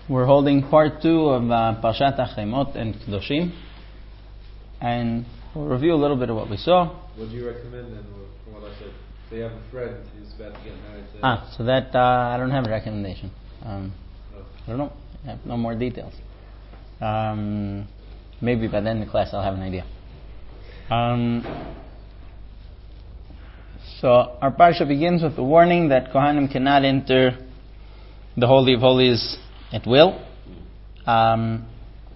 We're holding part 2 of Parshat Achemot and Kedoshim, and we'll review a little bit of what we saw. What do you recommend then, from what I said? They have a friend who's about to get married. So that I don't have a recommendation. I don't know. I have no more details. Maybe by the end of the class I'll have an idea. So our parsha begins with the warning that Kohanim cannot enter the Holy of Holies at will. And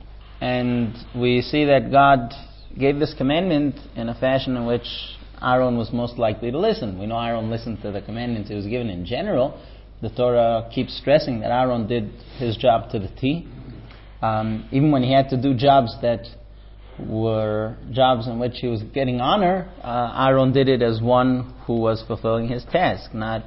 we see that God gave this commandment in a fashion in which Aaron was most likely to listen. We know Aaron listened to the commandments he was given in general. The Torah keeps stressing that Aaron did his job to the T. Even when he had to do jobs that were jobs in which he was getting honor, Aaron did it as one who was fulfilling his task, not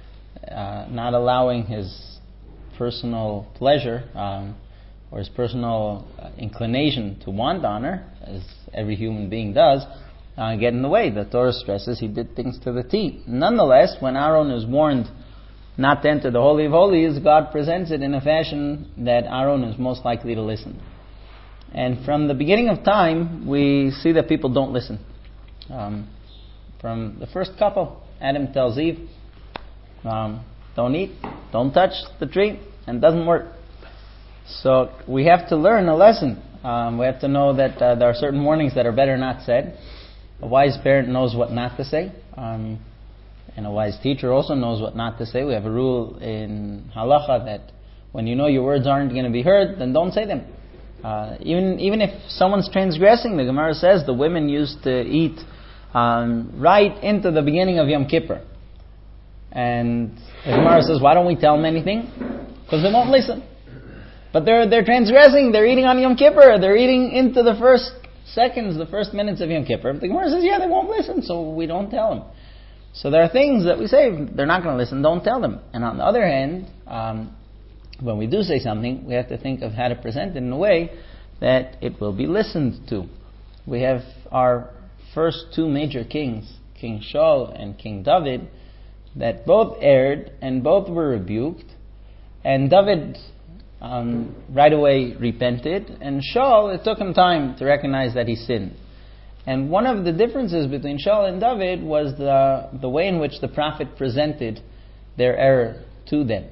allowing his personal pleasure or his personal inclination to want honor, as every human being does, get in the way. The Torah stresses he did things to the T. Nonetheless, when Aaron is warned not to enter the Holy of Holies, God presents it in a fashion that Aaron is most likely to listen. And from the beginning of time, we see that people don't listen. From the first couple, Adam tells Eve, don't eat, don't touch the tree, and it doesn't work. So we have to learn a lesson. We have to know that there are certain warnings that are better not said. A wise parent knows what not to say. And a wise teacher also knows what not to say. We have a rule in halacha that when you know your words aren't going to be heard, then don't say them. Even if someone's transgressing, the Gemara says the women used to eat right into the beginning of Yom Kippur. And the Gemara says, why don't we tell them anything? Because they won't listen. But they're transgressing, they're eating on Yom Kippur, they're eating into the first seconds, the first minutes of Yom Kippur. But the Gemara says, they won't listen, so we don't tell them. So there are things that we say, they're not going to listen, don't tell them. And on the other hand, when we do say something, we have to think of how to present it in a way that it will be listened to. We have our first two major kings, King Shaul and King David, that both erred and both were rebuked. And David right away repented, and Shaul, it took him time to recognize that he sinned. And one of the differences between Shaul and David was the way in which the prophet presented their error to them.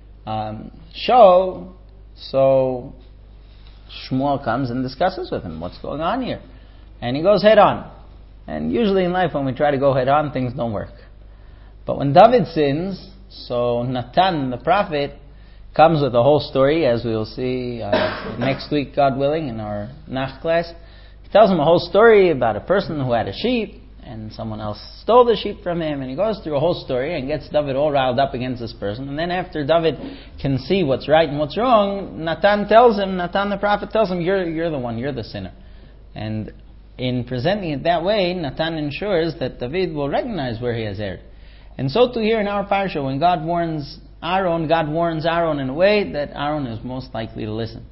Shaul, so Shmuel comes and discusses with him what's going on here, and he goes head on. And usually in life when we try to go head on, things don't work. But when David sins, so Natan, the prophet, comes with a whole story, as we will see next week, God willing, in our Nach class. He tells him a whole story about a person who had a sheep, and someone else stole the sheep from him, and he goes through a whole story and gets David all riled up against this person. And then after David can see what's right and what's wrong, Natan the prophet tells him, you're the one, you're the sinner. And in presenting it that way, Natan ensures that David will recognize where he has erred. And so too here in our parsha, when God warns Aaron in a way that Aaron is most likely to listen.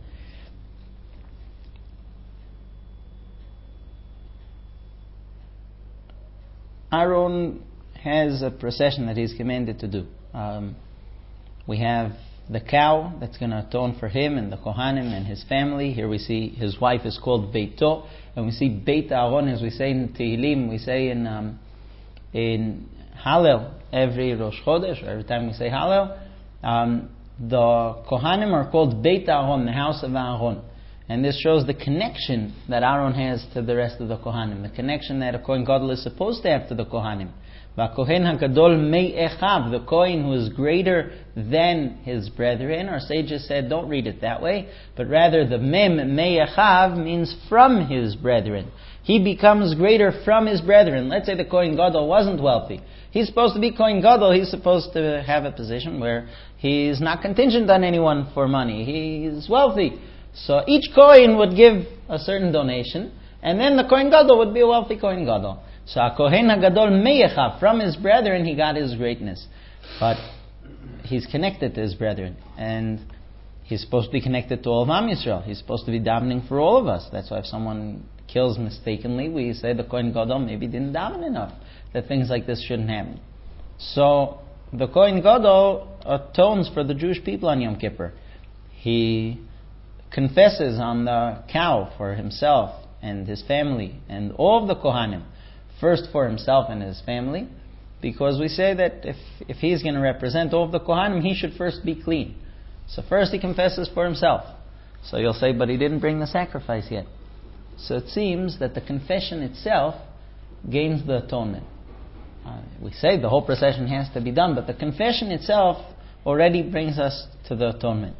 Aaron has a procession that he's commanded to do. We have the cow that's going to atone for him and the Kohanim and his family. Here we see his wife is called Beito, and we see Beit Aaron, as we say in Tehillim, we say in Hallel, every Rosh Chodesh, or every time we say Hallel, the Kohanim are called Beit Aaron, the house of Aaron. And this shows the connection that Aaron has to the rest of the Kohanim, the connection that a Kohen Gadol is supposed to have to the Kohanim. V'Kohen HaGadol Mei Echav, the Kohen who is greater than his brethren. Our sages said, don't read it that way, but rather the Mem Mei Echav means from his brethren. He becomes greater from his brethren. Let's say the Kohen Gadol wasn't wealthy. He's supposed to be Kohen Gadol. He's supposed to have a position where he's not contingent on anyone for money. He's wealthy. So each Kohen would give a certain donation, and then the Kohen Gadol would be a wealthy Kohen Gadol. So HaKohen HaGadol Meyecha, from his brethren he got his greatness. But he's connected to his brethren, and he's supposed to be connected to all of Am Yisrael. He's supposed to be davening for all of us. That's why if someone kills mistakenly, we say the Kohen Gadol maybe didn't daven enough, that things like this shouldn't happen. So the Kohen Gadol atones for the Jewish people on Yom Kippur. he confesses on the cow for himself and his family and all of the Kohanim, first for himself and his family, because we say that if he's going to represent all of the Kohanim, he should first be clean. So first he confesses for himself. So you'll say, but he didn't bring the sacrifice yet. So it seems that the confession itself gains the atonement. We say the whole procession has to be done, but the confession itself already brings us to the atonement.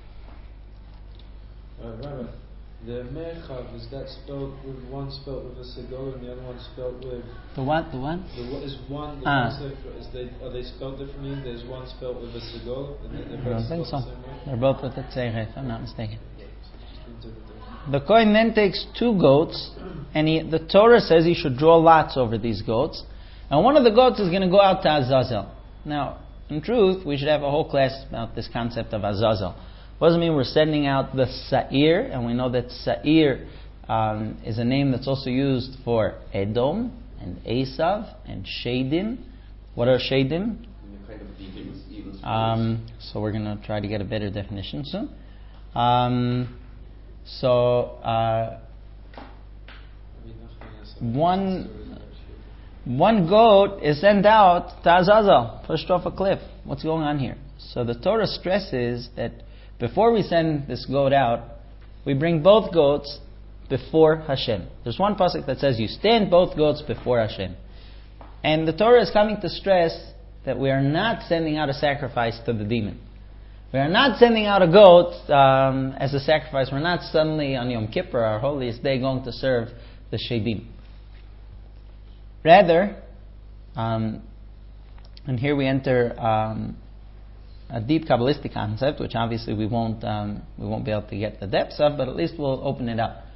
Rabbi, the Merchav, is that spelled with one spelled with a segol and the other one spelled with... The what? The what? Is one... are they spelled differently? There's one spelled with a segol and then they're both spelled the same way? They're both with a tzeref, if I'm not mistaken. The Kohen then takes 2 goats, and the Torah says he should draw lots over these goats, and one of the goats is going to go out to Azazel. Now, in truth, we should have a whole class about this concept of Azazel. What does it mean we're sending out the Sa'ir? And we know that Sa'ir is a name that's also used for Edom and Esav and Shadim. What are Shadim? Kind of evil so we're going to try to get a better definition soon. One goat is sent out to Azazel, pushed off a cliff. What's going on here? So the Torah stresses that before we send this goat out, we bring both goats before Hashem. There's one pasuk that says you stand both goats before Hashem. And the Torah is coming to stress that we are not sending out a sacrifice to the demon. We are not sending out a goat as a sacrifice. We're not suddenly on Yom Kippur, our holiest day, going to serve the Shedim. Rather, and here we enter a deep Kabbalistic concept, which obviously we won't be able to get the depths of, but at least we'll open it up.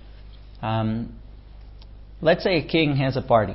Let's say a king has a party,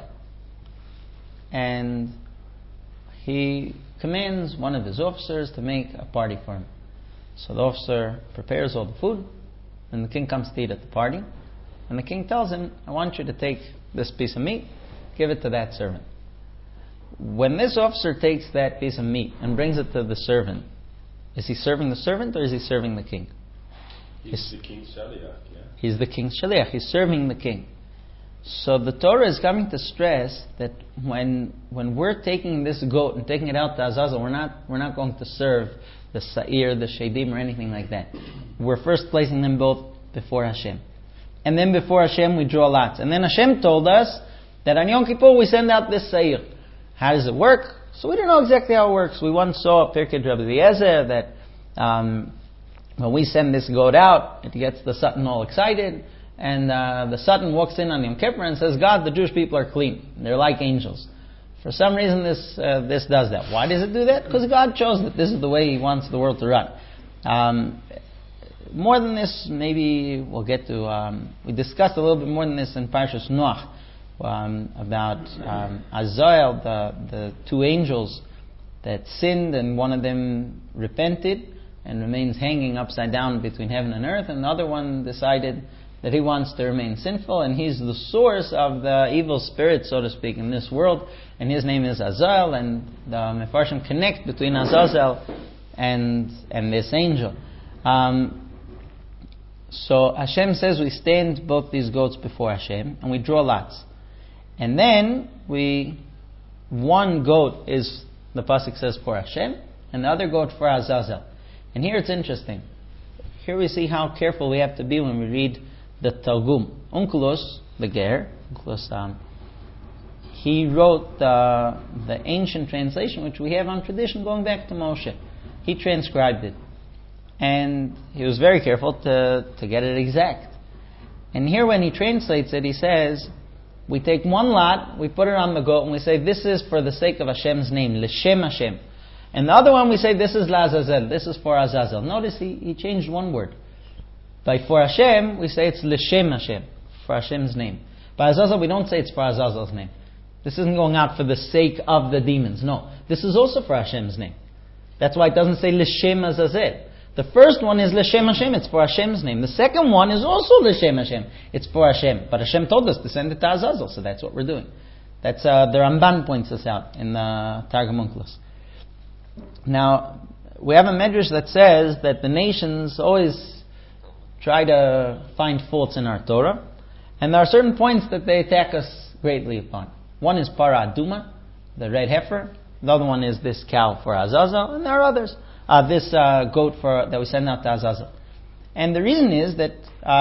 and he commands one of his officers to make a party for him. So the officer prepares all the food, and the king comes to eat at the party, and the king tells him, I want you to take this piece of meat, give it to that servant. When this officer takes that piece of meat and brings it to the servant, is he serving the servant or is he serving the king? He's the king's shaliach, yeah. He's the king's shaliach. He's serving the king. So the Torah is coming to stress that when we're taking this goat and taking it out to Azazel, we're not going to serve the Sa'ir, the Shedim, or anything like that. We're first placing them both before Hashem. And then before Hashem we draw lots. And then Hashem told us that on Yom Kippur we send out this Sa'ir. How does it work? So we don't know exactly how it works. We once saw a Pirkei Rabbi Eliezer that when we send this goat out, it gets the Satan all excited, and the Satan walks in on Yom Kippur and says, God, the Jewish people are clean. They're like angels. For some reason this does that. Why does it do that? Because God chose that this is the way He wants the world to run. More than this, maybe we'll get to... we discussed a little bit more than this in Parshas Noach. About Azael, the 2 angels that sinned, and one of them repented and remains hanging upside down between heaven and earth, and the other one decided that he wants to remain sinful, and he's the source of the evil spirit, so to speak, in this world, and his name is Azael, and the Mefarshim connect between Azazel and this angel. So Hashem says we stand both these goats before Hashem, and we draw lots. And then one goat is, the pasuk says, for Hashem, and the other goat for Azazel. And here it's interesting. Here we see how careful we have to be when we read the Targum. Onkelos, the Ger, he wrote the ancient translation, which we have on tradition going back to Moshe. He transcribed it. And he was very careful to get it exact. And here when he translates it, he says, we take one lot, we put it on the goat, and we say, this is for the sake of Hashem's name, L'Shem Hashem. And the other one we say, this is L'Azazel, this is for Azazel. Notice he changed one word. By for Hashem, we say it's L'Shem Hashem, for Hashem's name. By Azazel, we don't say it's for Azazel's name. This isn't going out for the sake of the demons. No, this is also for Hashem's name. That's why it doesn't say L'Shem Azazel. The first one is L'Shem Hashem, it's for Hashem's name. The second one is also L'Shem Hashem, it's for Hashem. But Hashem told us to send it to Azazel, so that's what we're doing. That's the Ramban points this out in the Targum Onkelos. Now, we have a medrash that says that the nations always try to find faults in our Torah, and there are certain points that they attack us greatly upon. One is para aduma, the red heifer. The other one is this cow for Azazel, and there are others. This goat that we send out to Azazel. And the reason is that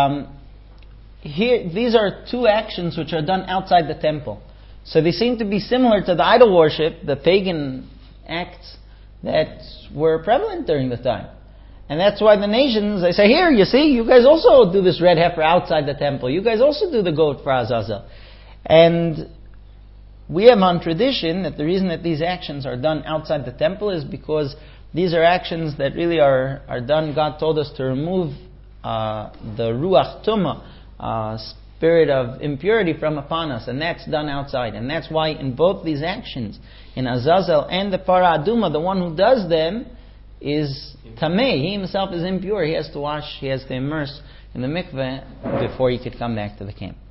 here these are two actions which are done outside the temple. So they seem to be similar to the idol worship, the pagan acts that were prevalent during the time. And that's why the nations, they say, here, you see, you guys also do this red heifer outside the temple. You guys also do the goat for Azazel. And we have on tradition that the reason that these actions are done outside the temple is because these are actions that really are done. God told us to remove the ruach tumah, spirit of impurity from upon us, and that's done outside. And that's why in both these actions, in Azazel and the para aduma, the one who does them is tameh. He himself is impure. He has to wash, he has to immerse in the mikveh before he could come back to the camp.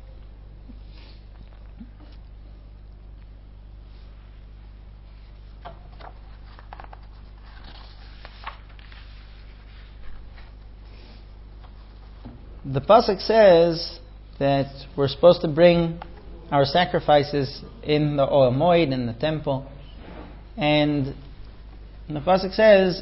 The pasuk says that we're supposed to bring our sacrifices in the Ohel Moed, in the temple, and the pasuk says,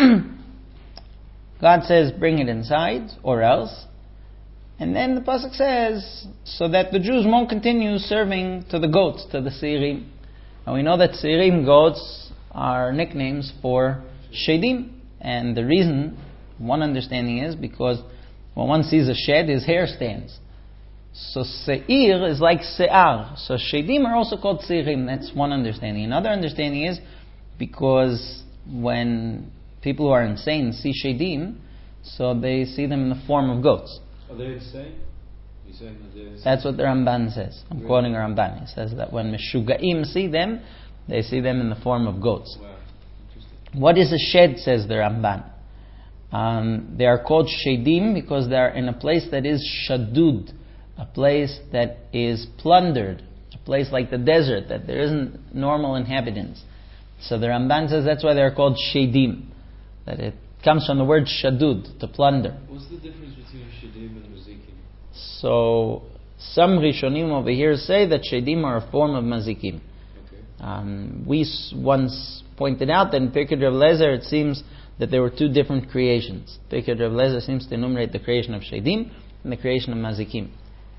God says, bring it inside, or else. And then the pasuk says, so that the Jews won't continue serving to the goats, to the seirim. And we know that seirim, goats, are nicknames for shedim. And the reason, one understanding is because when one sees a shed, his hair stands. So seir is like se'ar. So shedim are also called seirim. That's one understanding. Another understanding is because when people who are insane see shedim, so they see them in the form of goats. Are they insane? You're saying that they're insane? That's what the Ramban says. I'm quoting a Ramban. He says that when Meshugaim see them, they see them in the form of goats. Wow. Interesting. What is a shed, says the Ramban? They are called shedim because they are in a place that is shadud, a place that is plundered, a place like the desert, that there isn't normal inhabitants. So the Ramban says that's why they are called shedim, that it comes from the word shadud, to plunder. What's the difference between shedim and mazikim? So some Rishonim over here say that shedim are a form of mazikim. Okay. We once pointed out that in Pirkei Rav Lezer it seems that there were two different creations. Pirkei Rav Lezer seems to enumerate the creation of shedim and the creation of mazikim.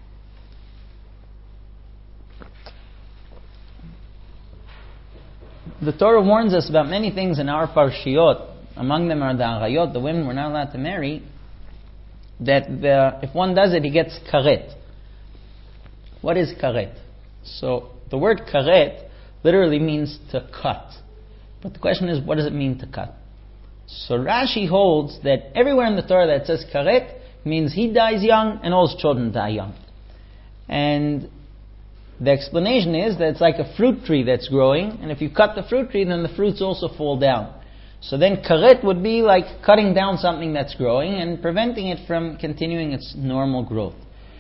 The Torah warns us about many things in our parshiyot. Among them are the arayot, the women were not allowed to marry, that if one does it, he gets karet. What is karet? So the word karet literally means to cut. But the question is, what does it mean to cut? So Rashi holds that everywhere in the Torah that says karet means he dies young and all his children die young. And the explanation is that it's like a fruit tree that's growing, and if you cut the fruit tree, then the fruits also fall down. So then karet would be like cutting down something that's growing and preventing it from continuing its normal growth.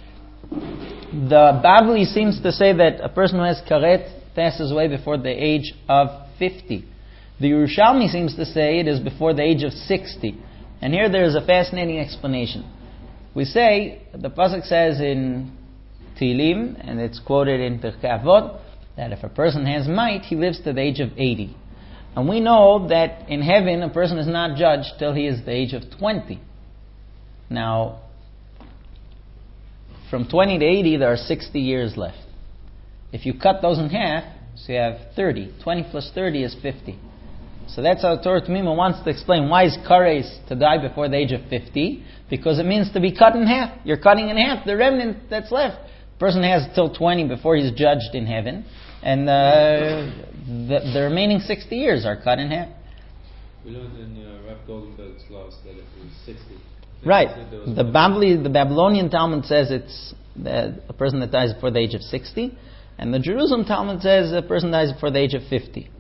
The Bavli seems to say that a person who has karet passes away before the age of 50. The Yerushalmi seems to say it is before the age of 60. And here there is a fascinating explanation. We say, the pasuk says in Tehillim, and it's quoted in Pirkei Avot, that if a person has might, he lives to the age of 80. And we know that in heaven a person is not judged till he is the age of 20. Now, from 20 to 80 there are 60 years left. If you cut those in half, so you have 30. 20 plus 30 is 50. So that's how Torah Tamima wants to explain why is kares to die before the age of 50? Because it means to be cut in half. You're cutting in half the remnant that's left. The person has till 20 before he's judged in heaven, and the remaining 60 years are cut in half. We learned in Rav Goldenberg's class that it was 60. Right. The Babylonian Talmud says it's a person that dies before the age of 60, and the Jerusalem Talmud says a person dies before the age of 50.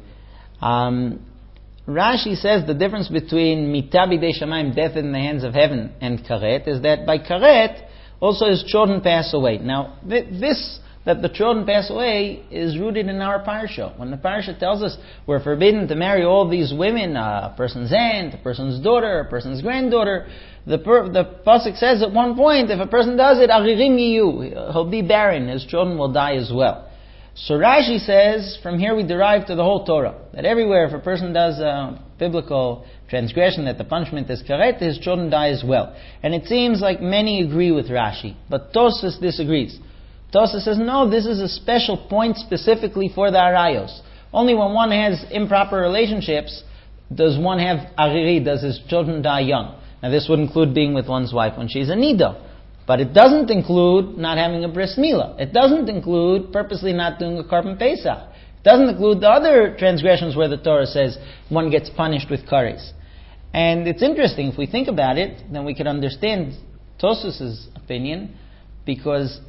Rashi says the difference between Mita b'dei Shamayim, death in the hands of heaven, and karet is that by karet also his children pass away. Now this that the children pass away is rooted in our parsha. When the parsha tells us we're forbidden to marry all these women, a person's aunt, a person's daughter, a person's granddaughter, the pasuk says at one point, if a person does it, aghirim yiyu, he'll be barren, his children will die as well. So Rashi says, from here we derive to the whole Torah, that everywhere if a person does a biblical transgression, that the punishment is karet, his children die as well. And it seems like many agree with Rashi, but Tosfos disagrees. Tosfos says, no, this is a special point specifically for the arayos. Only when one has improper relationships does one have agiri, does his children die young. Now this would include being with one's wife when she's a nida. But it doesn't include not having a bris milah. It doesn't include purposely not doing a korban pesach. It doesn't include the other transgressions where the Torah says one gets punished with kares. And it's interesting, if we think about it, then we can understand Tosfos' opinion, because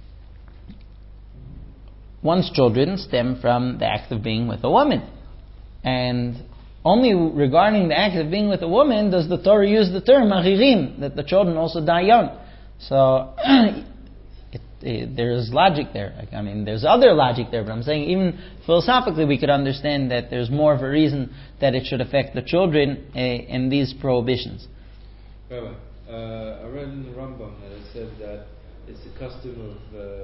one's children stem from the act of being with a woman. And only regarding the act of being with a woman does the Torah use the term achirim, that the children also die young. So there's logic there. I mean, there's other logic there, but I'm saying even philosophically we could understand that there's more of a reason that it should affect the children in these prohibitions. Rabbi, I read in the Rambam that it said that it's the custom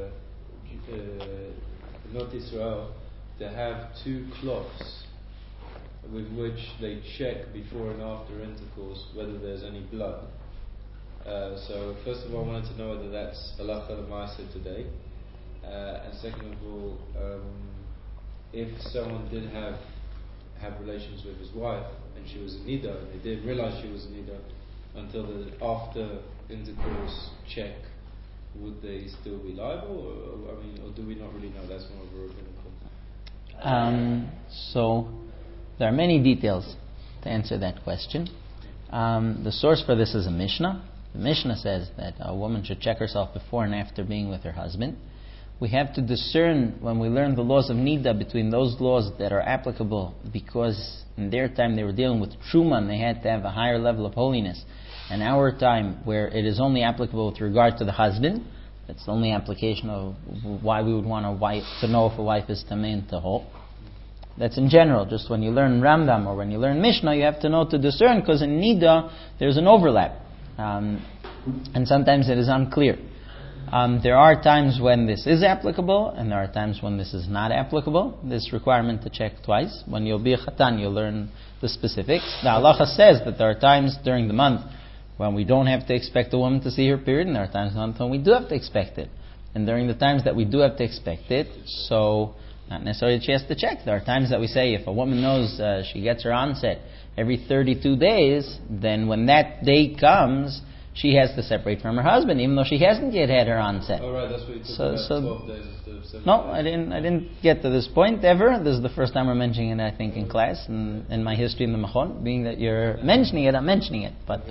of Not Israel to have two cloths with which they check before and after intercourse whether there's any blood. So first of all, I wanted to know whether that's halacha l'maaseh today, and second of all, if someone did have relations with his wife and she was a nida, and they didn't realize she was a nida until the after intercourse check, would they still be liable, or do we not really know? That's more of a rabbinical. So there are many details to answer that question. The source for this is a Mishnah. The Mishnah says that a woman should check herself before and after being with her husband. We have to discern, when we learn the laws of Nida, between those laws that are applicable because in their time they were dealing with Truma and they had to have a higher level of holiness, and our time where it is only applicable with regard to the husband. That's the only application of why we would want a wife to know if a wife is tamei and tahor. That's in general. Just when you learn Rambam or when you learn Mishnah, you have to know to discern, because in Nida there's an overlap. And sometimes it is unclear. There are times when this is applicable, and there are times when this is not applicable. This requirement to check twice. When you'll be a chatan, you'll learn the specifics. The halacha says that there are times during the month when we don't have to expect a woman to see her period, and there are times when we do have to expect it. And during the times that we do have to expect it, so not necessarily she has to check. There are times that we say if a woman knows she gets her onset every 32 days, then when that day comes, she has to separate from her husband, even though she hasn't yet had her onset. Oh, right, that's what you talked about, 12 days instead of 7 No, days. I didn't get to this point ever. This is the first time we're mentioning it, I think, in class, and in my history in the Machon. Being that you're mentioning it, I'm mentioning it. But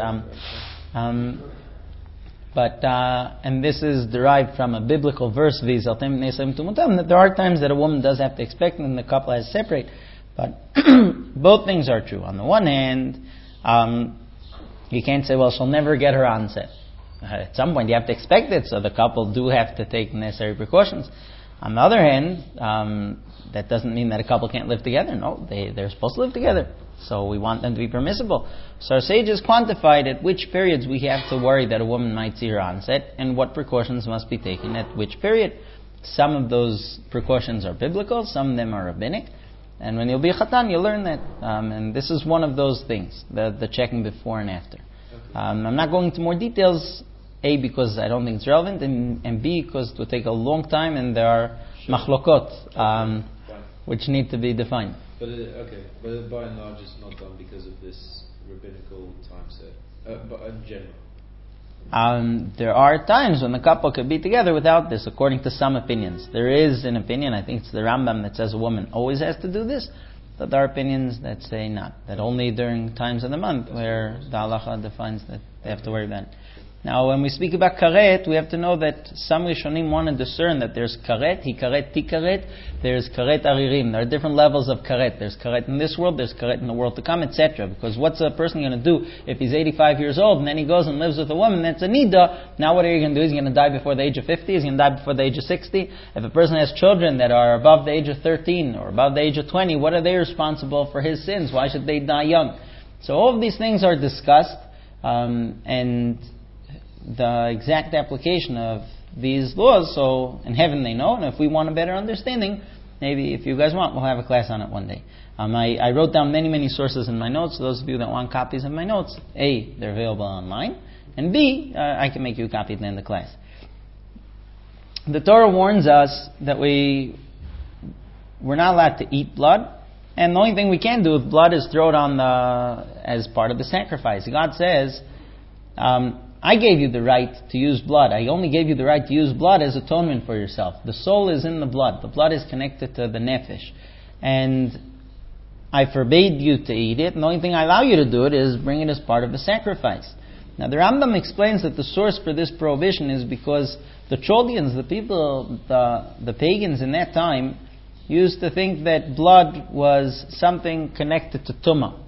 and this is derived from a biblical verse, that there are times that a woman does have to expect and the couple has to separate. But both things are true. On the one hand, you can't say, well, she'll never get her onset. At some point you have to expect it, so the couple do have to take the necessary precautions. On the other hand, that doesn't mean that a couple can't live together. No, they're supposed to live together. So we want them to be permissible. So our sages quantified at which periods we have to worry that a woman might see her onset and what precautions must be taken at which period. Some of those precautions are biblical, some of them are rabbinic. And when you'll be a chatan, you'll learn that. And this is one of those things, the checking before and after. I'm not going into more details, A, because I don't think it's relevant, and B, because it will take a long time and there are machlokot which need to be defined. But by and large it's not done because of this rabbinical time set, but in general. There are times when the couple could be together without this, according to some opinions. There is an opinion, I think it's the Rambam, that says a woman always has to do this, but there are opinions that say not, that only during times of the month where the halacha defines that They have to worry about it. Now, when we speak about karet, we have to know that some Rishonim want to discern that there's karet, hikaret, tikaret, there's karet aririm. There are different levels of karet. There's karet in this world, there's karet in the world to come, etc. Because what's a person going to do if he's 85 years old and then he goes and lives with a woman, that's a nida. Now what are you going to do? He's going to die before the age of 50? He's going to die before the age of 60? If a person has children that are above the age of 13 or above the age of 20, what are they responsible for his sins? Why should they die young? So all of these things are discussed, and the exact application of these laws, so in heaven they know, and if we want a better understanding, maybe if you guys want, we'll have a class on it one day. I wrote down many sources in my notes, so those of you that want copies of my notes, A, they're available online, and B, I can make you a copy at the end of the class. The Torah warns us that we're not allowed to eat blood, and the only thing we can do with blood is throw it on as part of the sacrifice. God says, I gave you the right to use blood. I only gave you the right to use blood as atonement for yourself. The soul is in the blood. The blood is connected to the nefesh. And I forbade you to eat it, and the only thing I allow you to do it is bring it as part of the sacrifice. Now the Rambam explains that the source for this prohibition is because the Chaldeans, the people, the pagans in that time, used to think that blood was something connected to Tumah.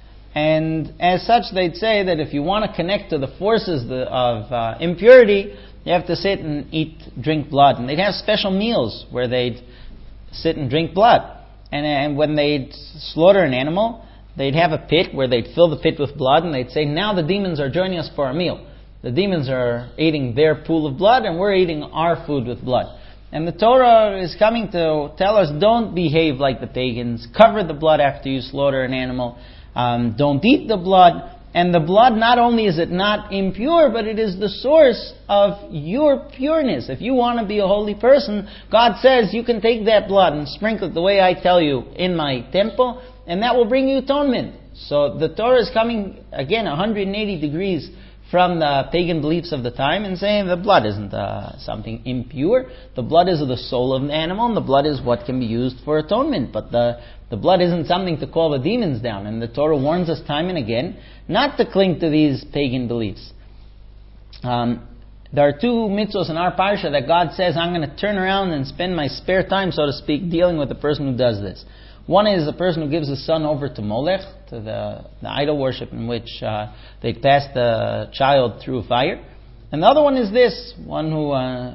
And as such, they'd say that if you want to connect to the forces of impurity, you have to sit and drink blood. And they'd have special meals where they'd sit and drink blood. And when they'd slaughter an animal, they'd have a pit where they'd fill the pit with blood, and they'd say, now the demons are joining us for our meal. The demons are eating their pool of blood, and we're eating our food with blood. And the Torah is coming to tell us, don't behave like the pagans. Cover the blood after you slaughter an animal. Don't eat the blood. And the blood, not only is it not impure, but it is the source of your pureness. If you want to be a holy person, God says you can take that blood and sprinkle it the way I tell you in my temple, and that will bring you atonement. So the Torah is coming, again, 180 degrees from the pagan beliefs of the time and saying the blood isn't something impure. The blood is the soul of an animal, and the blood is what can be used for atonement. But the blood isn't something to call the demons down. And the Torah warns us time and again not to cling to these pagan beliefs. There are two mitzvos in our parsha that God says, I'm going to turn around and spend my spare time, so to speak, dealing with the person who does this. One is the person who gives his son over to Molech, to the idol worship in which they pass the child through fire. And the other one is this, one who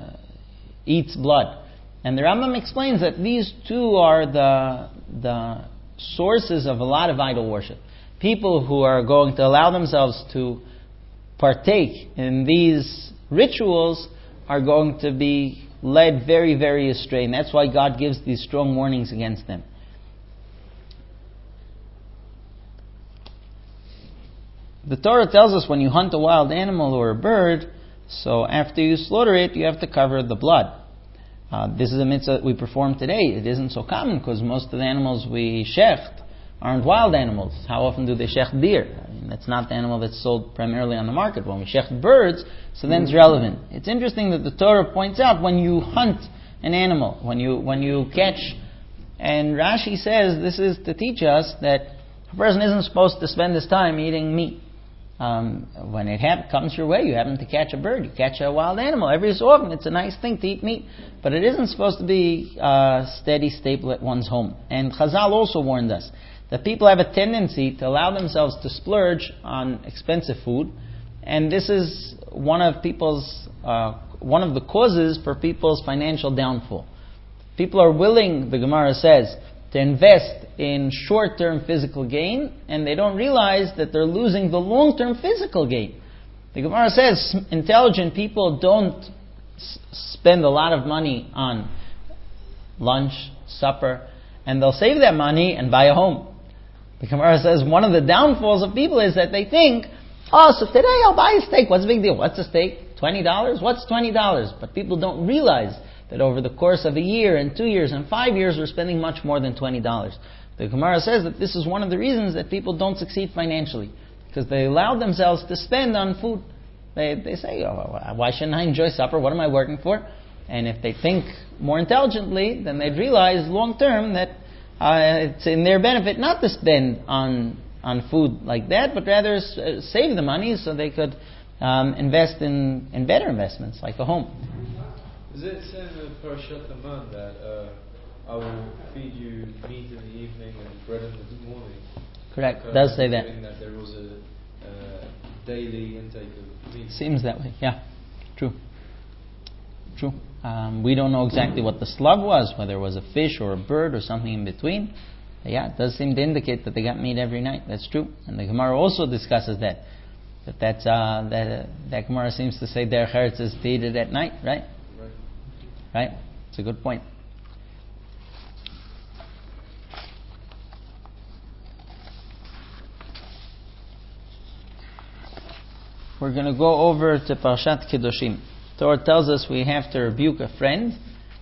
eats blood. And the Rambam explains that these two are the sources of a lot of idol worship. People who are going to allow themselves to partake in these rituals are going to be led very, very astray. And that's why God gives these strong warnings against them. The Torah tells us when you hunt a wild animal or a bird, so after you slaughter it, you have to cover the blood. This is a mitzvah that we perform today. It isn't so common because most of the animals we shecht aren't wild animals. How often do they shecht deer? I mean, that's not the animal that's sold primarily on the market. When we shecht birds, so then it's relevant. It's interesting that the Torah points out when you hunt an animal, when you catch, and Rashi says this is to teach us that a person isn't supposed to spend his time eating meat. When it comes your way, you happen to catch a bird, you catch a wild animal. Every so often, it's a nice thing to eat meat, but it isn't supposed to be a steady staple at one's home. And Chazal also warned us that people have a tendency to allow themselves to splurge on expensive food, and this is one of the causes for people's financial downfall. People are willing, the Gemara says, to invest in short-term physical gain, and they don't realize that they're losing the long-term physical gain. The Gemara says intelligent people don't spend a lot of money on lunch, supper, and they'll save that money and buy a home. The Gemara says one of the downfalls of people is that they think, so today I'll buy a steak. What's the big deal? What's a steak? $20? What's $20? But people don't realize that over the course of a year and 2 years and 5 years, we're spending much more than $20. The Gemara says that this is one of the reasons that people don't succeed financially, because they allow themselves to spend on food. They say, why shouldn't I enjoy supper? What am I working for? And if they think more intelligently, then they'd realize long term that it's in their benefit not to spend on on food like that, but rather save the money so they could invest in better investments, like a home. Is it said in Parashat Haman that I will feed you meat in the evening and bread in the morning? Correct. It does say that. That there was a daily intake of meat. Seems that way. Yeah. True. We don't know exactly what the slug was, whether it was a fish or a bird or something in between. But yeah, it does seem to indicate that they got meat every night. That's true. And the Gemara also discusses that. That Gemara seems to say Derech Eretz is to eat it at night, right? Right? It's a good point. We're going to go over to Parshat Kedoshim. Torah tells us we have to rebuke a friend.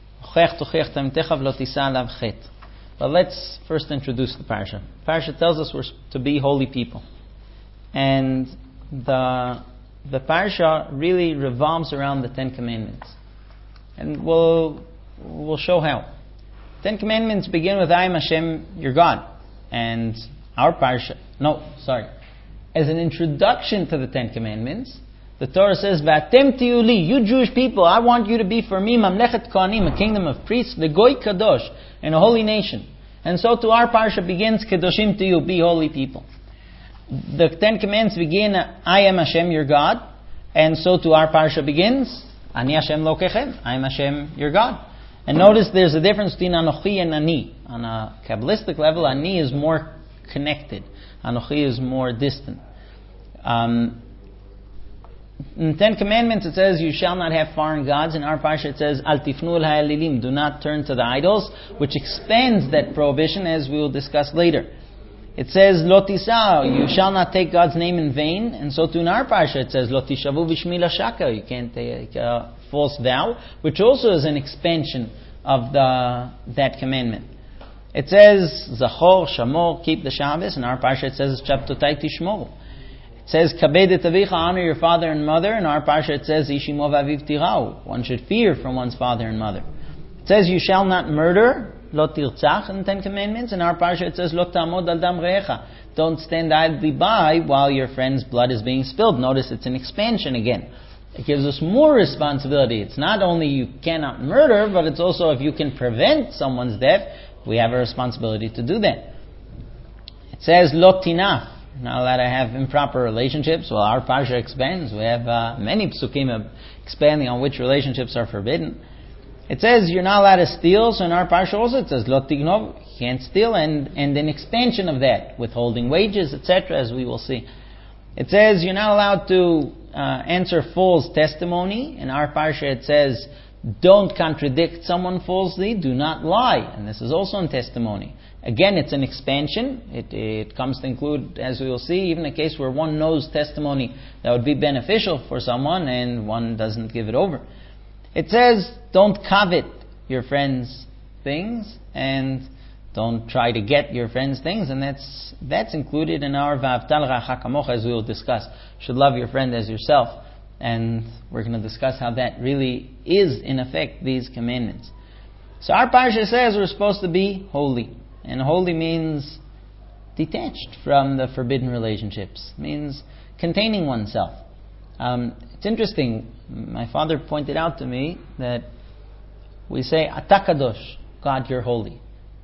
But let's first introduce the parsha. Parsha tells us we're to be holy people. And the parsha really revolves around the Ten Commandments. And we'll show how. Ten Commandments begin with I am Hashem, your God. And our parsha, as an introduction to the Ten Commandments, the Torah says, V'atem tiyu li, you Jewish people, I want you to be for me mamlechet kohanim, a kingdom of priests, v'goy kadosh, and a holy nation. And so to our parsha begins, Kedoshim tiyu, be holy people. The Ten Commandments begin, I am Hashem, your God. And so to our parsha begins, Ani Hashem lokechem, I am Hashem, your God. And notice there's a difference between Anochi and Ani. On a Kabbalistic level, Ani is more connected. Anochi is more distant. In the Ten Commandments it says you shall not have foreign gods. In our parsha it says Al tifnu el ha'elilim, do not turn to the idols, which expands that prohibition as we will discuss later. It says Lo tisa'u, you shall not take God's name in vain. And so too in our parsha it says Lo tishavu v'shmi lashaka, you can't take a false vow, which also is an expansion of that commandment. It says Zachor, Shamor, keep the Shabbos. In our parsha it says Shabtotai tishmoru. It says, Kabed et avicha, honor your father and mother. In our parsha it says, Ishimo v'aviv tirau. One should fear from one's father and mother. It says, you shall not murder, lo tirtzach, in the Ten Commandments. In our parsha it says, lo ta'amod al dam re'echa. Don't stand idly by while your friend's blood is being spilled. Notice it's an expansion again. It gives us more responsibility. It's not only you cannot murder, but it's also if you can prevent someone's death, we have a responsibility to do that. It says, lo tinaf. Not allowed to have improper relationships. Well, our parsha expands. We have many psukim expanding on which relationships are forbidden. It says you're not allowed to steal. So in our parsha also it says lo tignov, you can't steal, and an expansion of that, withholding wages, etc. As we will see. It says you're not allowed to answer false testimony. In our parsha it says don't contradict someone falsely. Do not lie, and this is also in testimony. Again, it's an expansion. It comes to include, as we will see, even a case where one knows testimony that would be beneficial for someone and one doesn't give it over. It says, don't covet your friends' things and don't try to get your friends' things, and that's included in our V'ahavta l'reacha kamocha, as we will discuss. You should love your friend as yourself, and we're going to discuss how that really is, in effect, these commandments. So our parsha says we're supposed to be holy. And holy means detached from the forbidden relationships. It means containing oneself. It's interesting. My father pointed out to me that we say, Ata kadosh, God, you're holy.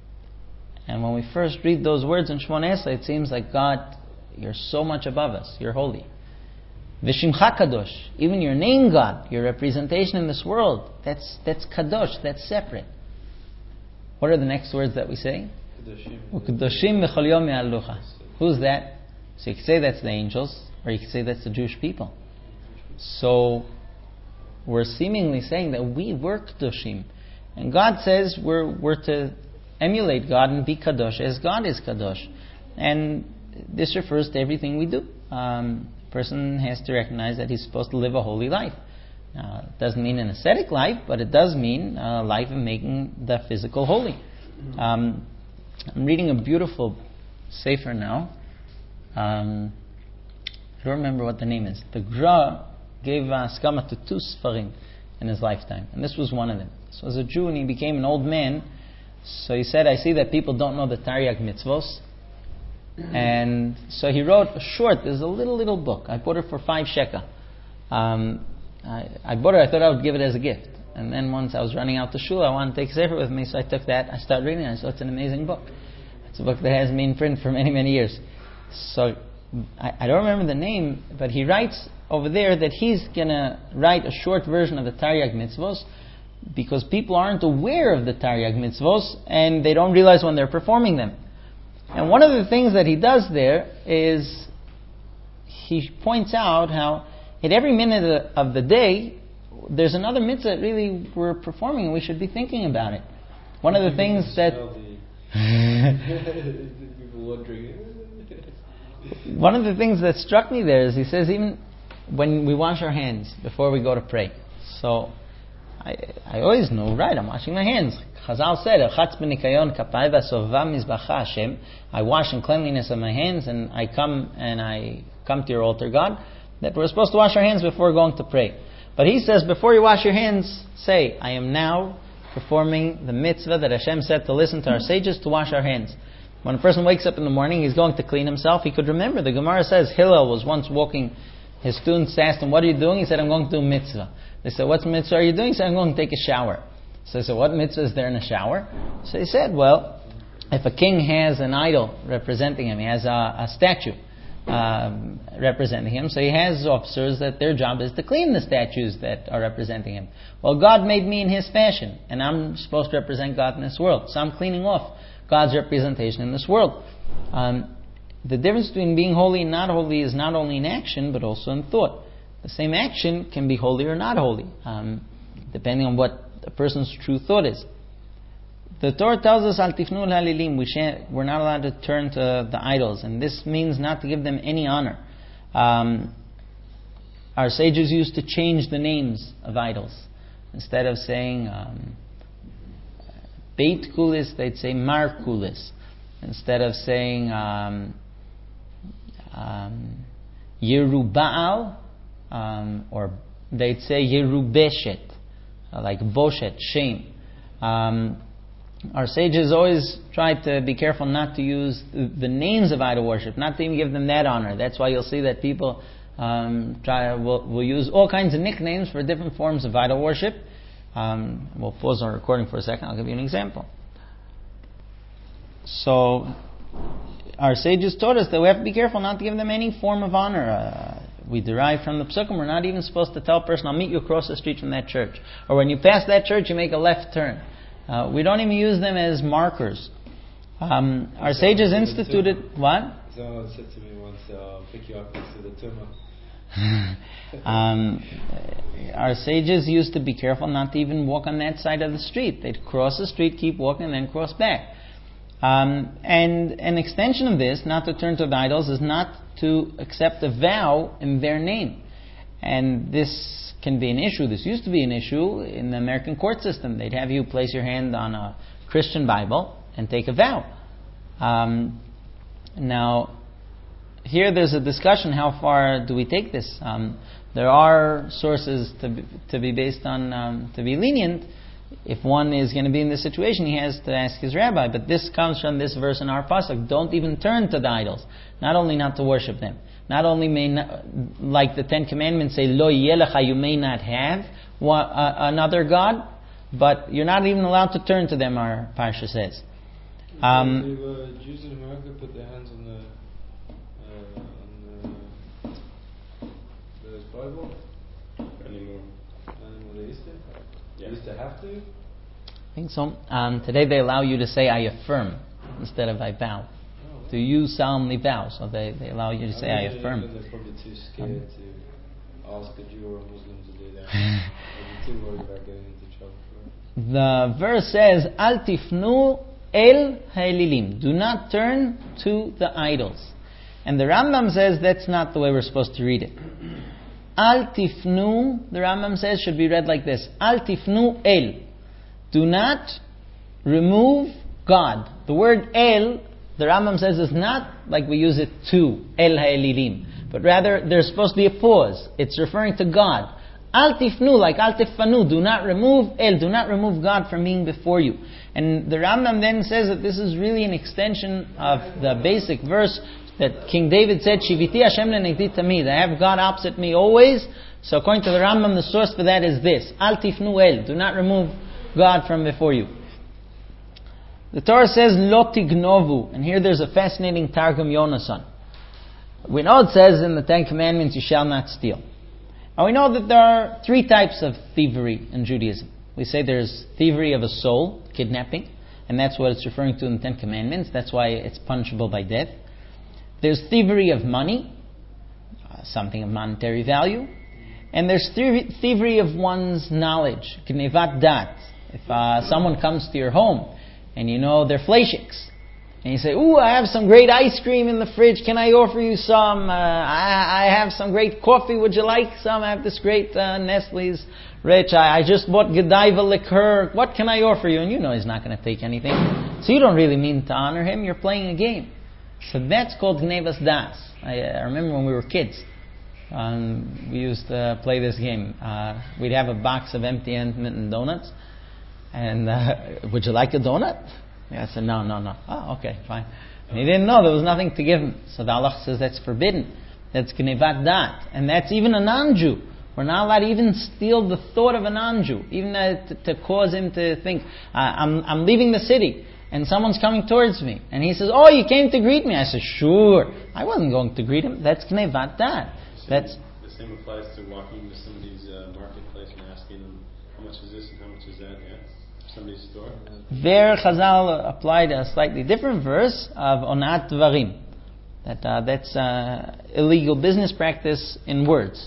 And when we first read those words in Shmoneh Esrei, it seems like, God, you're so much above us. You're holy. V'shimcha kadosh, even your name, God, your representation in this world, that's kadosh, that's separate. What are the next words that we say? U'kedoshim v'chol yom ya'alucha. Who's that? So you can say that's the angels, or you can say that's the Jewish people. So we're seemingly saying that we were kedoshim, and God says we're to emulate God and be kadosh as God is kadosh, and this refers to everything we do. A person has to recognize that he's supposed to live a holy life. Now, it doesn't mean an ascetic life, but it does mean a life of making the physical holy. I'm reading a beautiful sefer now. I don't remember what the name is. The Gra gave skama to 2 sfarim in his lifetime, and this was one of them. So as a Jew, and he became an old man, so he said, I see that people don't know the Taryag mitzvos. And so he wrote a short, there's a little book. I bought it for 5 shekel. I bought it, I thought I would give it as a gift. And then once I was running out to shul, I wanted to take a sefer with me, so I took that, I started reading it, I saw it's an amazing book. It's a book that has me in print for many, many years. So I don't remember the name, but he writes over there that he's going to write a short version of the Taryag Mitzvos, because people aren't aware of the Taryag Mitzvos, and they don't realize when they're performing them. And one of the things that he does there is he points out how at every minute of the day there's another mitzvah that really we're performing, and we should be thinking about it. One of the things that people wondering. One of the things that struck me there is he says even when we wash our hands before we go to pray. So I always know, right, I'm washing my hands. Chazal said, I wash in cleanliness of my hands, and I come to your altar, God, that we're supposed to wash our hands before going to pray. But he says, before you wash your hands, say, I am now performing the mitzvah that Hashem said to listen to our sages, to wash our hands. When a person wakes up in the morning, he's going to clean himself. He could remember. The Gemara says Hillel was once walking. His students asked him, what are you doing? He said, I'm going to do mitzvah. They said, what mitzvah are you doing? He said, I'm going to take a shower. So they said, what mitzvah is there in a shower? So he said, well, if a king has an idol representing him, he has a statue representing him, so he has officers that their job is to clean the statues that are representing him. Well, God made me in His fashion, and I'm supposed to represent God in this world. So I'm cleaning off God's representation in this world. The difference between being holy and not holy is not only in action, but also in thought. The same action can be holy or not holy, depending on what a person's true thought is. The Torah tells us, Al tifnu halilim, we're not allowed to turn to the idols, and this means not to give them any honor. Our sages used to change the names of idols. Instead of saying Beit Kulis, they'd say Mar Kulis. Instead of saying Yeruba'al, or they'd say Yerubeshet, like Boshet, shame. Our sages always tried to be careful not to use the names of idol worship, not to even give them that honor. That's why you'll see that people will use all kinds of nicknames for different forms of idol worship. We'll pause our recording for a second. I'll give you an example. So, our sages taught us that we have to be careful not to give them any form of honor. We derive from the Psukim, we're not even supposed to tell a person, I'll meet you across the street from that church. Or when you pass that church, you make a left turn. We don't even use them as markers. Our sages instituted... What? Someone said to me once, I'll pick you up next to the tumah. Our sages used to be careful not to even walk on that side of the street. They'd cross the street, keep walking, and then cross back. And an extension of this, not to turn to the idols, is not to accept a vow in their name. And this can be an issue. This used to be an issue in the American court system. They'd have you place your hand on a Christian Bible and take a vow. Now, here there's a discussion, how far do we take this? There are sources to be based on, to be lenient. If one is going to be in this situation, he has to ask his rabbi. But this comes from this verse in our pasuk. Don't even turn to the idols. Not only not to worship them. Not only like the Ten Commandments say, Lo yelecha, you may not have another God, but you're not even allowed to turn to them, our parsha says. The Jews in America put their hands on the Bible Anymore. They used to? Yeah. They used to have to? I think so. Today they allow you to say, I affirm, instead of I vow. To use solemnly vow. So they allow you to say, I affirm. They're probably too scared to ask a Jew or a Muslim to do that. They're too worried about getting into trouble for it. The verse says, Al tifnu el ha'elilim. Do not turn to the idols. And the Rambam says that's not the way we're supposed to read it. Al tifnu, the Rambam says, should be read like this. Al tifnu el. Do not remove God. The word el, the Rambam says, is not like we use it to, el ha'elilim. But rather, there's supposed to be a pause. It's referring to God. Al tifnu, like al tifanu, do not remove God from being before you. And the Rambam then says that this is really an extension of the basic verse that King David said, Shiviti Hashem lenegdi tamid, I have God opposite me always. So according to the Rambam, the source for that is this, Al tifnu el, do not remove God from before you. The Torah says, Lo tignovu, and here there's a fascinating Targum Yonasan. We know it says in the Ten Commandments, you shall not steal. And we know that there are three types of thievery in Judaism. We say there's thievery of a soul, kidnapping, and that's what it's referring to in the Ten Commandments. That's why it's punishable by death. There's thievery of money, something of monetary value. And there's thievery of one's knowledge, gnevat dat. If someone comes to your home and you know they're fleishiks, and you say, ooh, I have some great ice cream in the fridge, can I offer you some? I have some great coffee, would you like some? I have this great Nestle's Rich, I just bought Godiva liqueur, what can I offer you? And you know he's not going to take anything. So you don't really mean to honor him, you're playing a game. So that's called Gnevas Das. I remember when we were kids, we used to play this game. We'd have a box of empty intermittent donuts, and would you like a donut? Yeah, I said, no. Oh, okay, fine. And he didn't know there was nothing to give him. So the Allah says that's forbidden. That's Gnevat Dat. And that's even a non-Jew. We're not allowed to even steal the thought of a non-Jew, even to cause him to think, I'm leaving the city, and someone's coming towards me. And he says, oh, you came to greet me. I said, sure. I wasn't going to greet him. That's Gnevat Dat. The same applies to walking into somebody's marketplace and asking them, how much is this and how much is that? Yeah. Somebody's store. There, Chazal applied a slightly different verse of onat dvarim. That's illegal business practice in words.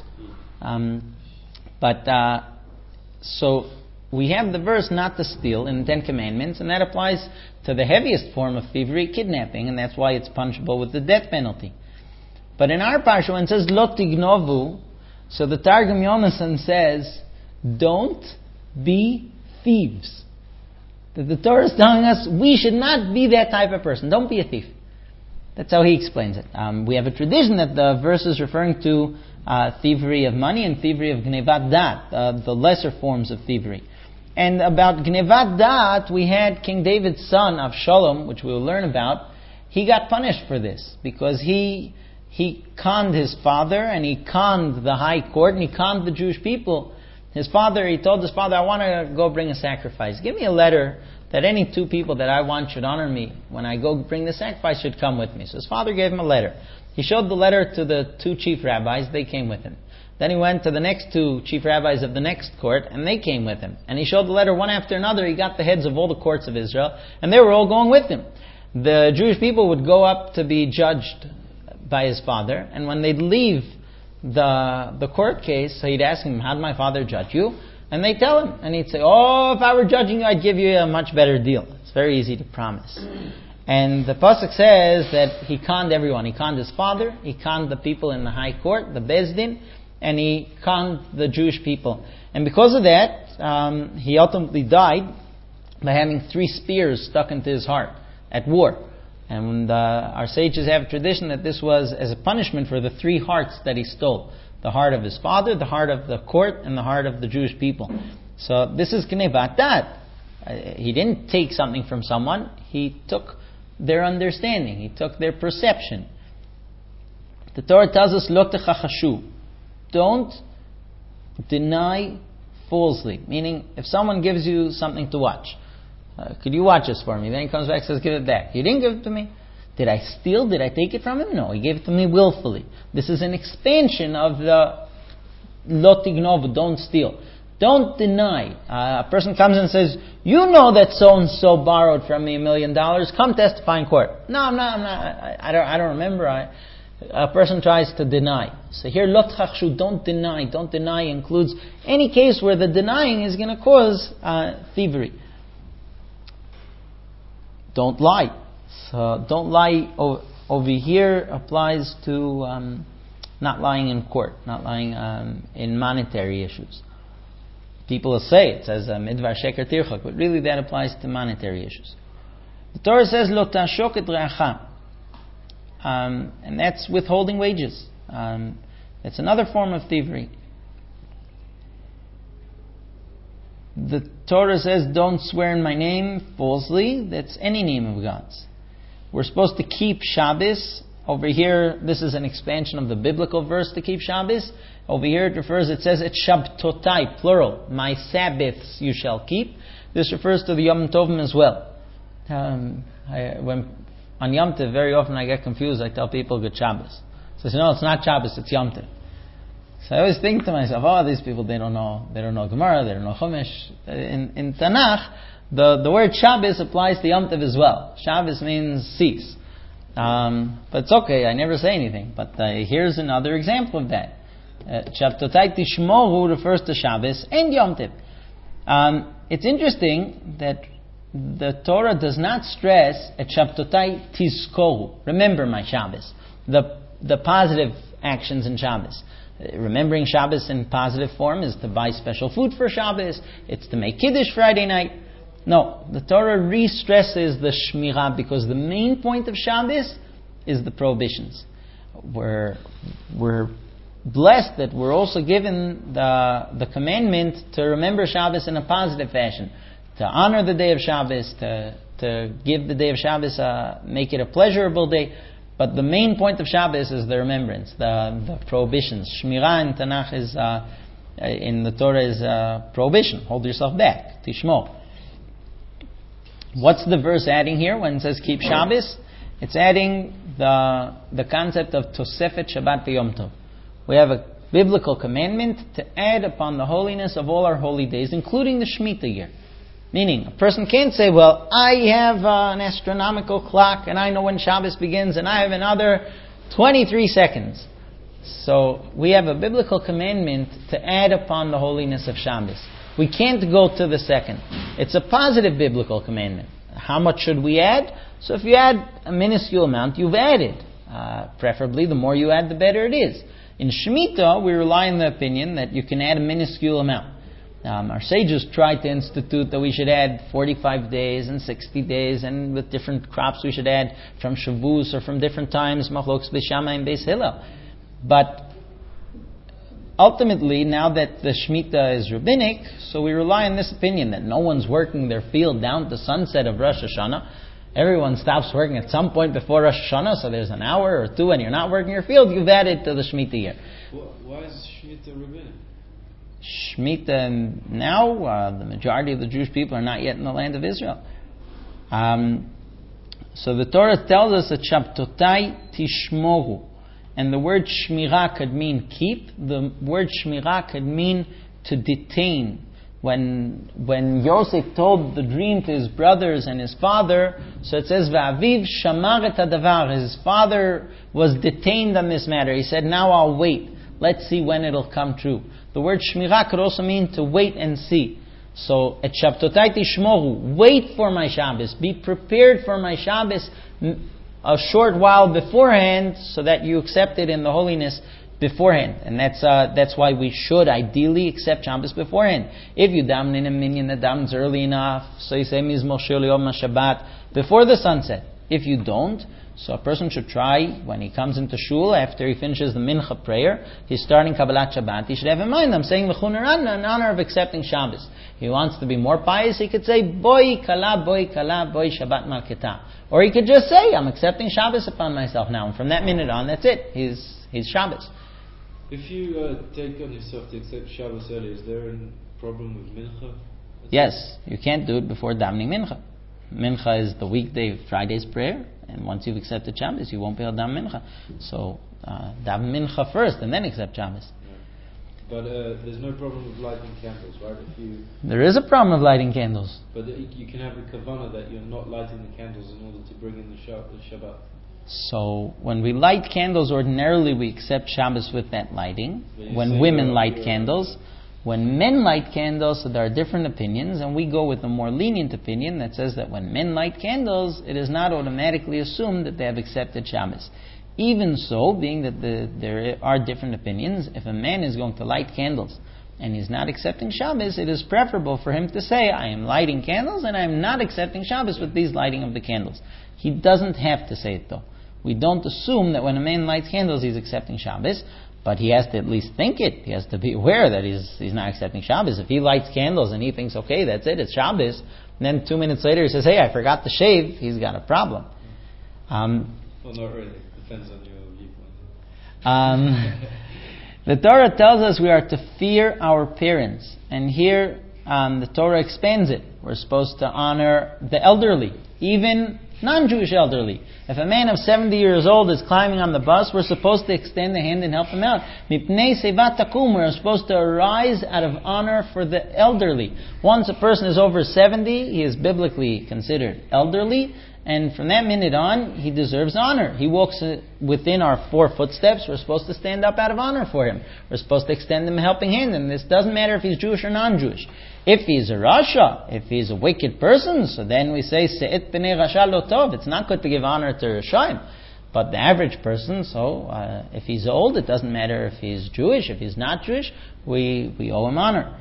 So we have the verse not to steal in the Ten Commandments, and that applies to the heaviest form of thievery, kidnapping, and that's why it's punishable with the death penalty. But in our parsha, when it says lo tignovu, so the Targum Yonasan says, don't be thieves. The Torah is telling us we should not be that type of person. Don't be a thief. That's how he explains it. We have a tradition that the verse is referring to thievery of money and thievery of gnevat dat, the lesser forms of thievery. And about gnevat dat, we had King David's son, Avshalom, which we will learn about. He got punished for this because he conned his father and he conned the high court and he conned the Jewish people. He told his father, I want to go bring a sacrifice. Give me a letter that any two people that I want should honor me. When I go bring the sacrifice, should come with me. So his father gave him a letter. He showed the letter to the two chief rabbis. They came with him. Then he went to the next two chief rabbis of the next court, and they came with him. And he showed the letter one after another. He got the heads of all the courts of Israel, and they were all going with him. The Jewish people would go up to be judged by his father, and when they'd leave the court case, so he'd ask him, how did my father judge you? And they tell him, and he'd say, oh, if I were judging you, I'd give you a much better deal. It's very easy to promise. And the pasuk says that he conned everyone. He conned his father, he conned the people in the high court, the Beis Din, and he conned the Jewish people. And because of that, he ultimately died by having 3 spears stuck into his heart at war. And our sages have a tradition that this was as a punishment for the 3 hearts that he stole. The heart of his father, the heart of the court, and the heart of the Jewish people. So this is Gnevat Dat. He didn't take something from someone. He took their understanding. He took their perception. The Torah tells us, Lo techachashu. Don't deny falsely. Meaning, if someone gives you something to watch, could you watch this for me? Then he comes back and says, give it back. You didn't give it to me. Did I steal? Did I take it from him? No, he gave it to me willfully. This is an expansion of the lo tignovu, don't steal. Don't deny. A person comes and says, you know that so-and-so borrowed from me $1 million. Come testify in court. No, I'm not. I don't remember. A person tries to deny. So here, lo tchachshu, don't deny. Don't deny includes any case where the denying is going to cause thievery. Don't lie. So don't lie over here applies to not lying in court, not lying in monetary issues. People will say it says midvar sheker tirchak, but really that applies to monetary issues. The Torah says lo tashok et re'acha, and that's withholding wages. That's another form of thievery. the Torah says, don't swear in my name falsely. That's any name of God's. We're supposed to keep Shabbos. Over here, this is an expansion of the biblical verse to keep Shabbos. Over here it says, it's Shabtotai, plural. My Sabbaths you shall keep. This refers to the Yom Tovim as well. When on Yom Tov, very often I get confused. I tell people good Shabbos. So I say, no, it's not Shabbos, it's Yom Tov. So I always think to myself, these people, they don't know Gemara, they don't know Chumash. In Tanakh, the word Shabbos applies to Yom Tov as well. Shabbos means cease. But it's okay, I never say anything. But here's another example of that. Shabtotai Tishmoru refers to Shabbos and Yom Tov. It's interesting that the Torah does not stress at Shabtotai Tizkoru. Remember my Shabbos. The positive actions in Shabbos. Remembering Shabbos in positive form is to buy special food for Shabbos. It's to make Kiddush Friday night. No, the Torah re-stresses the Shmirah because the main point of Shabbos is the prohibitions. We're blessed that we're also given the commandment to remember Shabbos in a positive fashion, to honor the day of Shabbos, to give the day of Shabbos, make it a pleasurable day. But the main point of Shabbos is the remembrance, the prohibitions. Shmirah in Tanakh is, in the Torah is prohibition. Hold yourself back. Tishmo. What's the verse adding here when it says keep Shabbos? It's adding the concept of Tosefet Shabbat v'Yom Tov. We have a biblical commandment to add upon the holiness of all our holy days, including the Shemitah year. Meaning, a person can't say, well, I have an astronomical clock and I know when Shabbos begins and I have another 23 seconds. So, we have a biblical commandment to add upon the holiness of Shabbos. We can't go to the second. It's a positive biblical commandment. How much should we add? So if you add a minuscule amount, you've added. Preferably, the more you add, the better it is. In Shemitah, we rely on the opinion that you can add a minuscule amount. Our sages tried to institute that we should add 45 days and 60 days, and with different crops we should add from Shavuos or from different times, Machlokes Beis Shammai and Beis Hillel. But ultimately, now that the Shemitah is rabbinic, so we rely on this opinion that no one's working their field down to sunset of Rosh Hashanah. Everyone stops working at some point before Rosh Hashanah, so there's an hour or two and you're not working your field, you've added to the Shemitah year. Why is Shemitah rabbinic? Shemitah now, the majority of the Jewish people are not yet in the land of Israel. So the Torah tells us that Shabtotai Tishmoru. And the word Shmirah could mean keep. The word Shmirah could mean to detain. When Yosef told the dream to his brothers and his father, so it says, Va'aviv shamar et hadavar. His father was detained on this matter. He said, now I'll wait. Let's see when it'll come true. The word Shmirah could also mean to wait and see. So, at Shabtotai Tishmoru, wait for my Shabbos. Be prepared for my Shabbos a short while beforehand, so that you accept it in the holiness beforehand. And that's why we should ideally accept Shabbos beforehand. If you daven in a minyan that davens early enough, so you say Mizmor Shir Yom HaShabbat before the sunset. If you don't, so a person should try, when he comes into shul, after he finishes the mincha prayer, he's starting Kabbalat Shabbat, he should have in mind, I'm saying L'chun Ranna in honor of accepting Shabbos. He wants to be more pious, he could say, Boi Kala, Boi Shabbat Malketa. Or he could just say, I'm accepting Shabbos upon myself now, and from that minute on, that's it. He's Shabbos. If you take on yourself to accept Shabbos early, is there a problem with mincha? Yes, you can't do it before davening mincha. Mincha is the weekday Friday's prayer, and once you've accepted Shabbos, you won't be able to daven mincha. So daven mincha first, and then accept Shabbos. Yeah. But there's no problem with lighting candles, right? There is a problem of lighting candles. But you can have the kavanah that you're not lighting the candles in order to bring in the Shabbat. So when we light candles, ordinarily we accept Shabbos with that lighting. When women light candles. When men light candles, so there are different opinions, and we go with a more lenient opinion that says that when men light candles, it is not automatically assumed that they have accepted Shabbos. Even so, being that there are different opinions, if a man is going to light candles and he's not accepting Shabbos, it is preferable for him to say, I am lighting candles and I am not accepting Shabbos with these lighting of the candles. He doesn't have to say it though. We don't assume that when a man lights candles he's accepting Shabbos, But he has to at least think it. He has to be aware that he's not accepting Shabbos. If he lights candles and he thinks, okay, that's it, it's Shabbos, and then 2 minutes later he says, hey, I forgot to shave, he's got a problem. Well, not really. Depends on your viewpoint. The Torah tells us we are to fear our parents. And here the Torah expands it. We're supposed to honor the elderly, even non-Jewish elderly. If a man of 70 years old is climbing on the bus, we're supposed to extend a hand and help him out. Mipnei sevat takum, we're supposed to arise out of honor for the elderly. Once a person is over 70, he is biblically considered elderly, and from that minute on, he deserves honor. He walks within our 4 footsteps. We're supposed to stand up out of honor for him. We're supposed to extend him a helping hand, and this doesn't matter if he's Jewish or non-Jewish. If he's a Rasha, if he's a wicked person, so then we say, Se'et b'nei Rasha lo tov. It's not good to give honor to Rashaim. But the average person, if he's old, it doesn't matter if he's Jewish, if he's not Jewish, we owe him honor.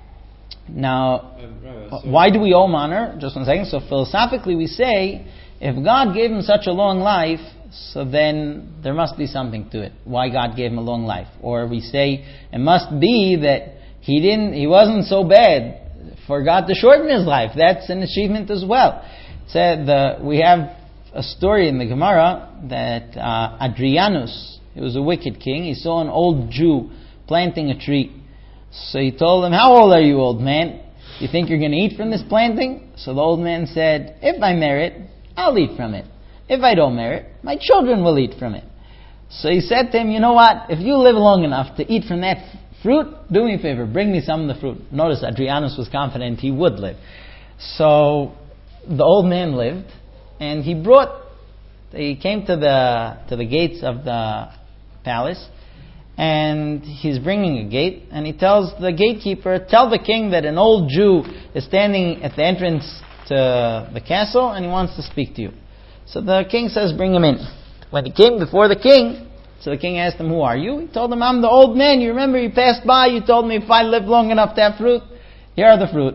Now, why do we owe him honor? Just 1 second. So philosophically we say, if God gave him such a long life, so then there must be something to it. Why God gave him a long life? Or we say, it must be that he wasn't so bad for God to shorten his life. That's an achievement as well. We have a story in the Gemara that Adrianus, he was a wicked king, he saw an old Jew planting a tree. So he told him, how old are you, old man? You think you're going to eat from this planting? So the old man said, if I merit, I'll eat from it. If I don't merit, my children will eat from it. So he said to him, you know what? If you live long enough to eat from that fruit, do me a favor, bring me some of the fruit. Notice Adrianus was confident he would live. So the old man lived, and he came to the gates of the palace, and he's bringing a gate, and he tells the gatekeeper, tell the king that an old Jew is standing at the entrance to the castle, and he wants to speak to you. So the king says, bring him in. When he came before the king, so the king asked him, who are you? He told him, I'm the old man. You remember you passed by, you told me if I live long enough to have fruit, here are the fruit.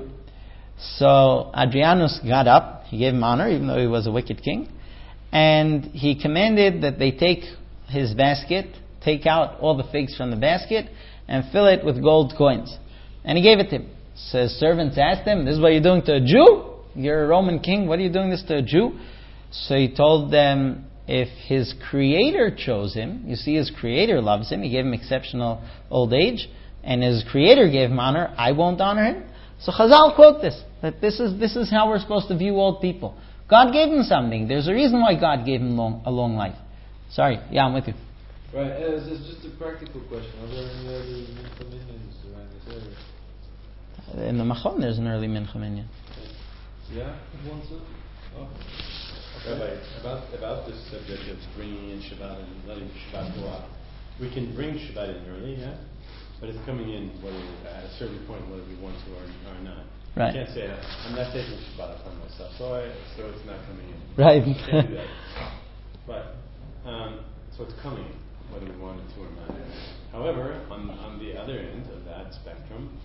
So Adrianus got up, he gave him honor, even though he was a wicked king, and he commanded that they take his basket, take out all the figs from the basket, and fill it with gold coins. And he gave it to him. So his servants asked him, this is what you're doing to a Jew? You're a Roman king, what are you doing this to a Jew? So he told them, if his creator chose him, you see his creator loves him, he gave him exceptional old age, and his creator gave him honor, I won't honor him. So Chazal quote this, that this is how we're supposed to view old people. God gave him something. There's a reason why God gave him a long life. Sorry, yeah, I'm with you. Right, it's just a practical question. Are there any early Mincha Minyans around this area? In the Machon there's an early Mincha Minyan. Yeah, one too? Oh. Rabbi, about this subject of bringing in Shabbat and letting Shabbat go out, we can bring Shabbat in early, yeah? But it's coming in at a certain point, whether we want to or not. Right. You can't say, I'm not taking Shabbat upon myself, so it's not coming in. Right. You can't do that. But, so it's coming in, whether we want it to or not. However, on the other end of that spectrum,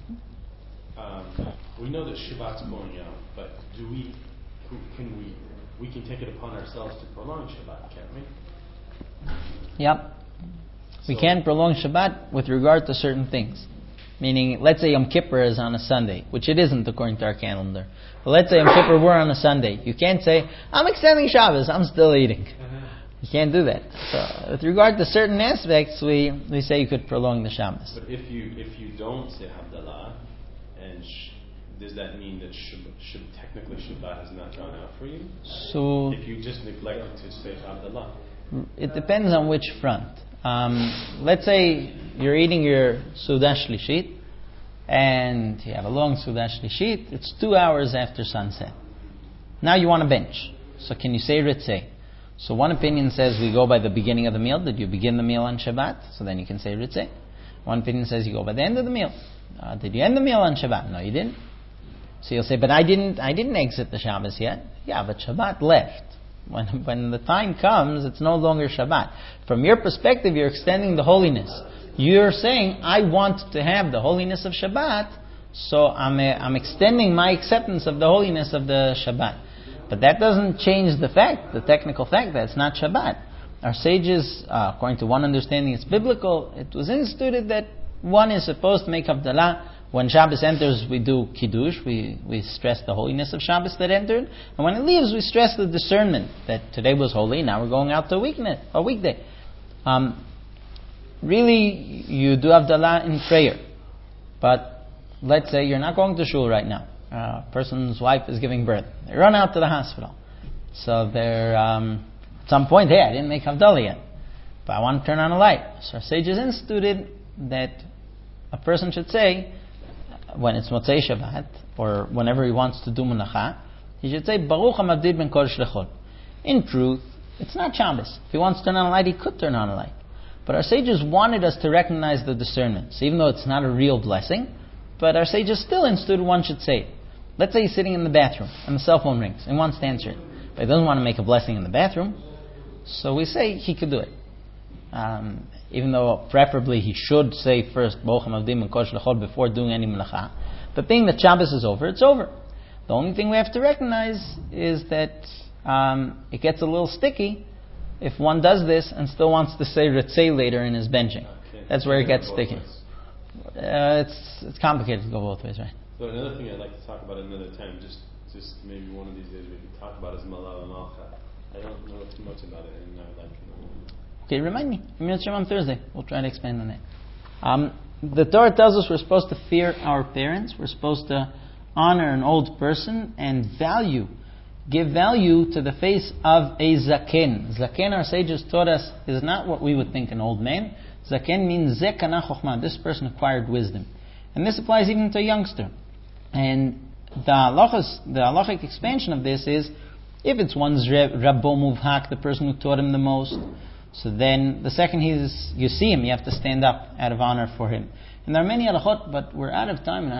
we know that Shabbat's going out, but we can take it upon ourselves to prolong Shabbat, can't we? Yep. We can prolong Shabbat with regard to certain things. Meaning, let's say Yom Kippur is on a Sunday, which it isn't according to our calendar. But let's say Yom Kippur we're on a Sunday. You can't say, I'm extending Shabbos, I'm still eating. You can't do that. So, with regard to certain aspects, we say you could prolong the Shabbos. But if you don't say Havdalah, and does that mean that technically Shabbat has not gone out for you? So, if you just neglected to say Havdalah? It depends on which front. Let's say you're eating your Sudah Shlishit, and you have a long Sudah Shlishit. It's 2 hours after sunset. Now you want to bench. So can you say Ritzeh? So one opinion says we go by the beginning of the meal. Did you begin the meal on Shabbat? So then you can say Ritzeh. One opinion says you go by the end of the meal. Did you end the meal on Shabbat? No, you didn't. So you'll say, but I didn't exit the Shabbos yet. Yeah, but Shabbat left. When the time comes, it's no longer Shabbat. From your perspective, you're extending the holiness. You're saying, I want to have the holiness of Shabbat, so I'm extending my acceptance of the holiness of the Shabbat. But that doesn't change the technical fact that it's not Shabbat. our sages, according to one understanding, it's biblical. It was instituted that one is supposed to make Havdalah. When Shabbos enters, we do Kiddush. We stress the holiness of Shabbos that entered. And when it leaves, we stress the discernment that today was holy, now we're going out to a weekday. Really, you do Havdalah in prayer. But let's say you're not going to shul right now. A person's wife is giving birth. They run out to the hospital. So they're, at some point, hey, I didn't make Havdalah yet, but I want to turn on a light. So our sages instituted that a person should say, when it's Motzei Shabbat, or whenever he wants to do Menacha, he should say, Baruch HaMavdil Ben Kodesh Lechol. In truth, it's not Shabbos. If he wants to turn on a light, he could turn on a light. But our sages wanted us to recognize the discernment. So even though it's not a real blessing, but our sages still instituted one should say it. Let's say he's sitting in the bathroom, and the cell phone rings, and wants to answer it. But he doesn't want to make a blessing in the bathroom, so we say he could do it. Even though preferably he should say first Baruch HaMavdil Ben Kodesh Lechol before doing any melacha. But being that Shabbos is over, it's over. The only thing we have to recognize is that it gets a little sticky if one does this and still wants to say Ritzei later in his benching. That's where it gets sticky. It's complicated to go both ways, right? So another thing I'd like to talk about another time, just maybe one of these days we can talk about is Malal Malcha. I don't know too much about it, and I would like to know. Okay, remind me. On Thursday. We'll try to expand on that. The Torah tells us we're supposed to fear our parents. We're supposed to honor an old person and give value to the face of a zaken. Zaken, our sages taught us, is not what we would think an old man. Zaken means zekana chokhmah. This person acquired wisdom. And this applies even to a youngster. And the halachic expansion of this is, if it's one's Rabbo Muvhak, the person who taught him the most, so then the second you see him, you have to stand up out of honor for him. And there are many halachot, but we're out of time.